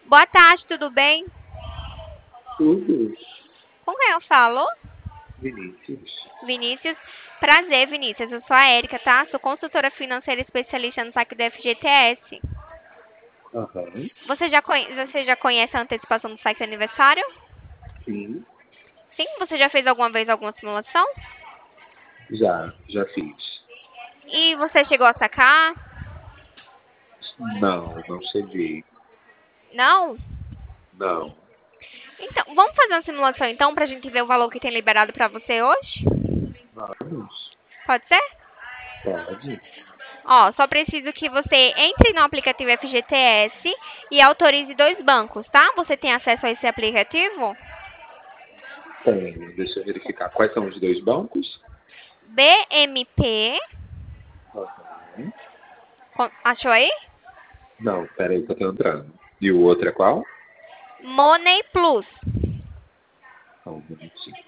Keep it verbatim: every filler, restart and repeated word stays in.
Boa tarde, tudo bem? Tudo, Com quem eu falo? Vinícius. Vinícius. Prazer, Vinícius. Eu sou a Érica, tá? Sou consultora financeira especialista no saque do F G T S. Aham, Você já, conhe... Você já conhece a antecipação do saque do aniversário? sim, Sim? Você já fez alguma vez alguma simulação? já, já fiz. E você chegou a sacar? Não, não cheguei. Não? Não, Então, vamos fazer uma simulação então pra gente ver o valor que tem liberado pra você hoje? vamos, Pode ser? pode. Ó, só preciso que você entre no aplicativo F G T S e autorize dois bancos, tá? Você tem acesso a esse aplicativo? Tenho, deixa eu verificar. Quais são os dois bancos? B M P, Aham. con- achou aí? Não, peraí que eu tô entrando. E o outro é qual? Money Plus. Só um minutinho.